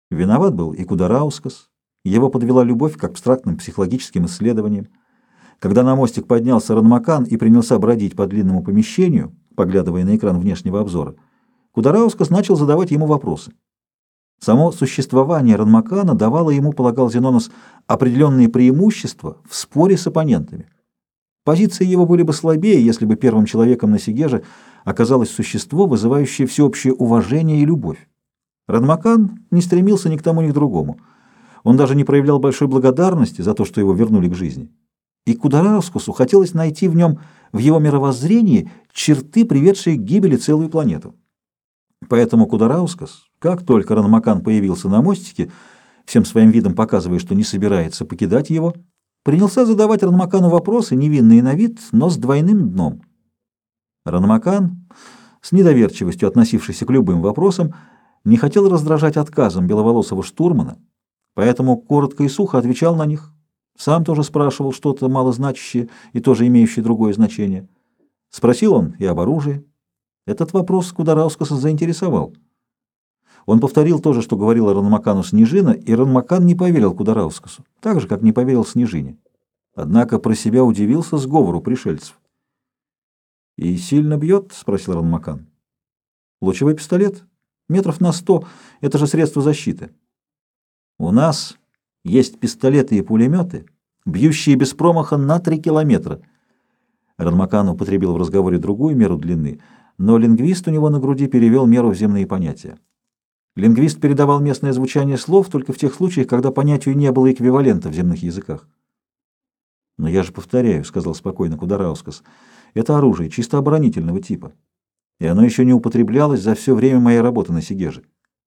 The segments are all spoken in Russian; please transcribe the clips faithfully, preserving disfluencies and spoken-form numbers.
Виноват был и Кудараускас. Его подвела любовь к абстрактным психологическим исследованиям. Когда на мостик поднялся Ранмакан и принялся бродить по длинному помещению, поглядывая на экран внешнего обзора, Кудараускас начал задавать ему вопросы. Само существование Ранмакана давало ему, полагал Зенонос, определенные преимущества в споре с оппонентами. Позиции его были бы слабее, если бы первым человеком на Сигеже оказалось существо, вызывающее всеобщее уважение и любовь. Ранмакан не стремился ни к тому, ни к другому. Он даже не проявлял большой благодарности за то, что его вернули к жизни. И Кудараускасу хотелось найти в нем, в его мировоззрении, черты, приведшие к гибели целую планету. Поэтому Кудараускас, как только Ранмакан появился на мостике, всем своим видом показывая, что не собирается покидать его, принялся задавать Ранмакану вопросы, невинные на вид, но с двойным дном. Ранмакан, с недоверчивостью относившийся к любым вопросам, не хотел раздражать отказом беловолосого штурмана, поэтому коротко и сухо отвечал на них, сам тоже спрашивал что-то малозначащее и тоже имеющее другое значение. Спросил он и об оружии. Этот вопрос Кудараускаса заинтересовал. Он повторил то же, что говорила Ранмакану Снежина, и Ранмакан не поверил Кудараускасу, так же, как не поверил Снежине. Однако про себя удивился сговору пришельцев. «И сильно бьет?» — спросил Ранмакан. «Лучевой пистолет? Метров на сто. Это же средство защиты. У нас есть пистолеты и пулеметы, бьющие без промаха на три километра». Ранмакан употребил в разговоре другую меру длины, но лингвист у него на груди перевел меру в земные понятия. Лингвист передавал местное звучание слов только в тех случаях, когда понятию не было эквивалента в земных языках. «Но я же повторяю», — сказал спокойно Кудараускас, — «это оружие чисто оборонительного типа, и оно еще не употреблялось за все время моей работы на Сигеже».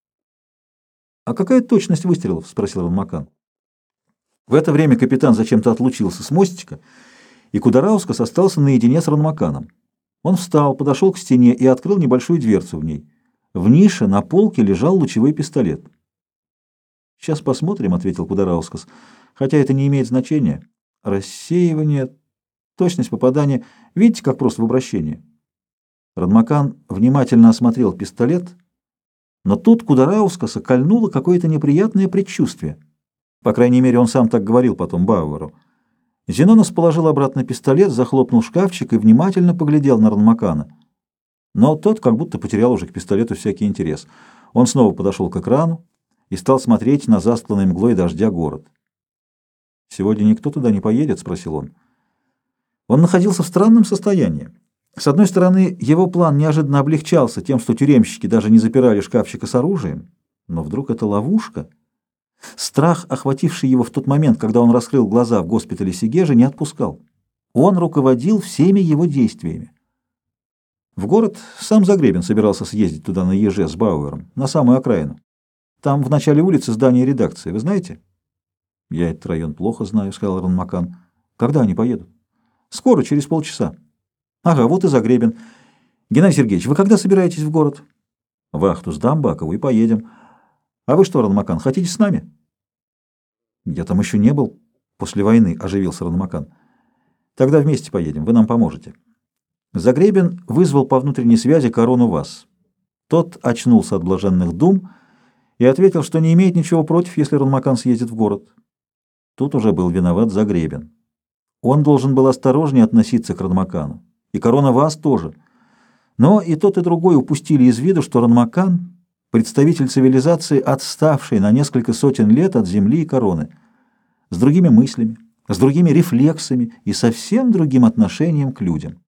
«А какая точность выстрелов?» — спросил Ранмакан. В это время капитан зачем-то отлучился с мостика, и Кудараускас остался наедине с Ранмаканом. Он встал, подошел к стене и открыл небольшую дверцу в ней. В нише на полке лежал лучевой пистолет. «Сейчас посмотрим», — ответил Кудараускас, — «хотя это не имеет значения. Рассеивание, точность попадания. Видите, как просто в обращении?» Ранмакан внимательно осмотрел пистолет, но тут Кудараускаса кольнуло какое-то неприятное предчувствие. По крайней мере, он сам так говорил потом Бауэру. Зенонос положил обратно пистолет, захлопнул шкафчик и внимательно поглядел на Ранмакана. Но тот как будто потерял уже к пистолету всякий интерес. Он снова подошел к экрану и стал смотреть на застланный мглой дождя город. «Сегодня никто туда не поедет?» — спросил он. Он находился в странном состоянии. С одной стороны, его план неожиданно облегчался тем, что тюремщики даже не запирали шкафчика с оружием, но вдруг это ловушка. Страх, охвативший его в тот момент, когда он раскрыл глаза в госпитале Сигежи, не отпускал. Он руководил всеми его действиями. В город сам Загребин собирался съездить туда на еже с Бауэром, на самую окраину. Там в начале улицы здание редакции, вы знаете? «Я этот район плохо знаю», — сказал Ранмакан. «Когда они поедут?» «Скоро, через полчаса». «Ага, вот и Загребин. Геннадий Сергеевич, вы когда собираетесь в город?» «Вахту сдам Бакову и поедем. А вы что, Ранмакан, хотите с нами?» «Я там еще не был после войны», — оживился Ранмакан. «Тогда вместе поедем, вы нам поможете». Загребин вызвал по внутренней связи Корону Вас. Тот очнулся от блаженных дум и ответил, что не имеет ничего против, если Ранмакан съездит в город. Тут уже был виноват Загребин. Он должен был осторожнее относиться к Ранмакану, и Корона Вас тоже. Но и тот, и другой упустили из виду, что Ранмакан — представитель цивилизации, отставшей на несколько сотен лет от земли и короны, с другими мыслями, с другими рефлексами и совсем другим отношением к людям.